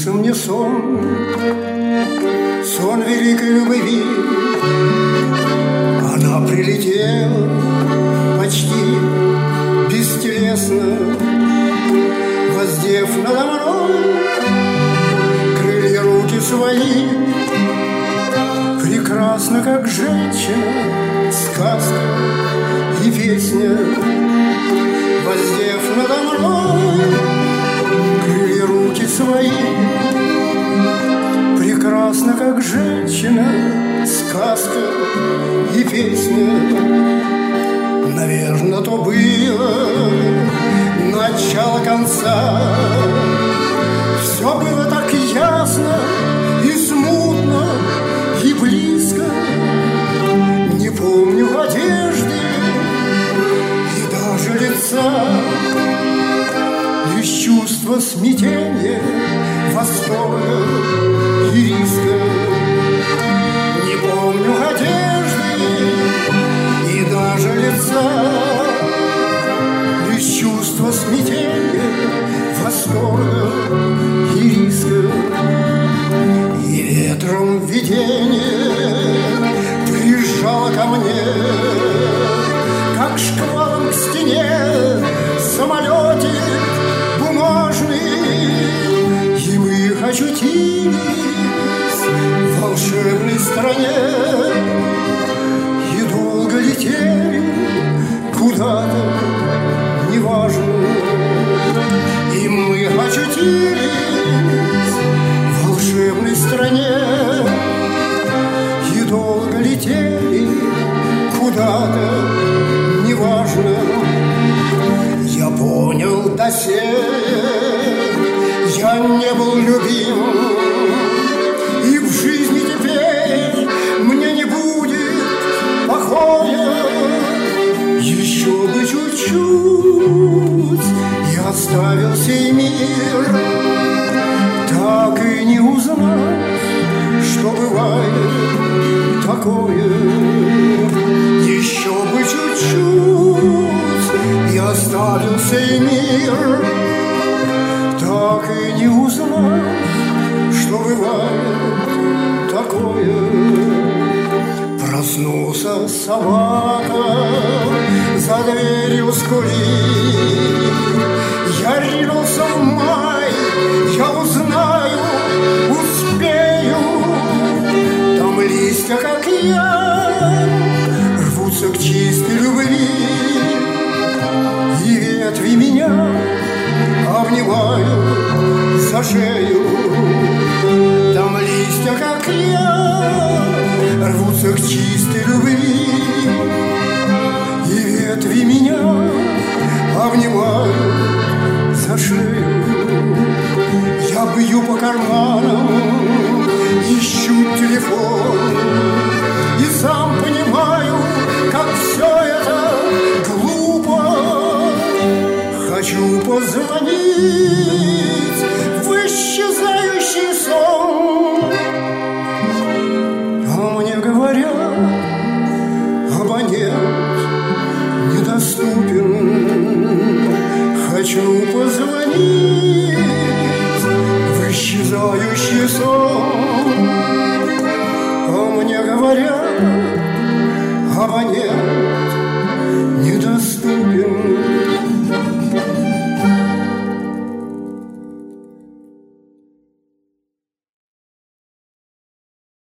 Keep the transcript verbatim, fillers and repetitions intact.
снился мне сон, сон великой любви. Она прилетела почти бестелесно, воздев надо мной крылья руки свои. Прекрасно, как женщина, сказка и песня, воздев надо мной крылья руки свои. Прекрасно, как женщина, сказка и песня. Наверно, то было начало конца. Все было так ясно и смутно, и близко. Не помню одежды и даже лица, лишь чувство смятения, восторга и риска. Не помню одежды и даже лица, лишь чувство смятения, восторга и риска. И ветром видение приезжало ко мне, как шквалом к стене самолетик бумажный. И мы очутились в волшебной стране и долго летели куда-то, неважно. И мы очутились в волшебной стране и долго летели куда-то, неважно. Я понял доселе, я не был любим, и в жизни теперь мне не будет покоя. Еще бы чуть-чуть и оставил сей мир, так и не узнав, что бывает такое. Еще бы чуть-чуть и оставил сей мир, так и не узнав, что бывает такое. Проснулся собака, за дверью скулит. Я ринулся в май, я узнаю, успею. Там листья, как я, рвутся к чистой любви, и ветви меня обнимают за шею. Там листья, как я, рвутся к чистой любви, и ветви меня обнимают за шею. Я бью по карманам, ищу телефон, и сам понимаю, как все это глупо. Хочу позвонить